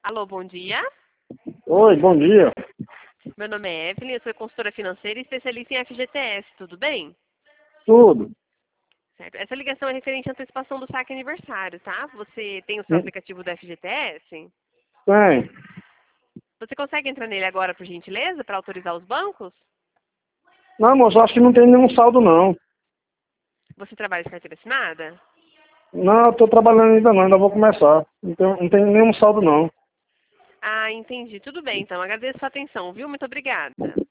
Alô, bom dia. Oi, bom dia. Meu nome é Evelyn, eu sou consultora financeira e especialista em FGTS, tudo bem? Tudo. Certo. Essa ligação é referente à antecipação do saque aniversário, tá? Você tem o seu aplicativo do FGTS? Tem. Você consegue entrar nele agora, por gentileza, para autorizar os bancos? Não, moço, acho que não tem nenhum saldo, não. Você trabalha de carteira assinada? Não, eu tô trabalhando ainda vou começar. Não tem nenhum saldo, não. Ah, entendi. Tudo bem, então. Agradeço a sua atenção, viu? Muito obrigada.